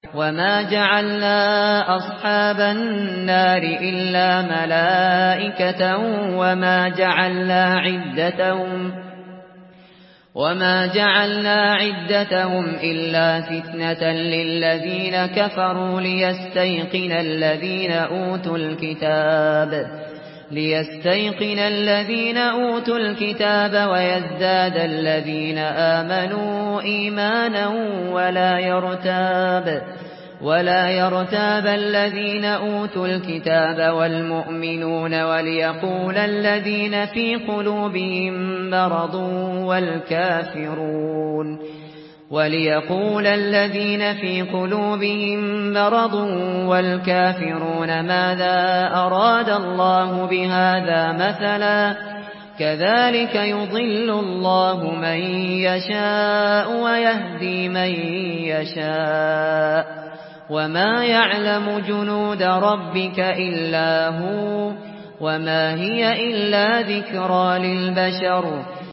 وما جعلنا أصحاب النار إلا ملائكة وما جعلنا عدتهم إلا فتنة للذين كفروا ليستيقن الذين أوتوا الكتاب ويزداد الذين آمنوا إيمانا ولا يرتاب الذين أوتوا الكتاب والمؤمنون وليقول الذين في قلوبهم مرض والكافرون ماذا أراد الله بهذا مثلا كذلك يضل الله من يشاء ويهدي من يشاء وما يعلم جنود ربك إلا هو وما هي إلا ذكرى للبشر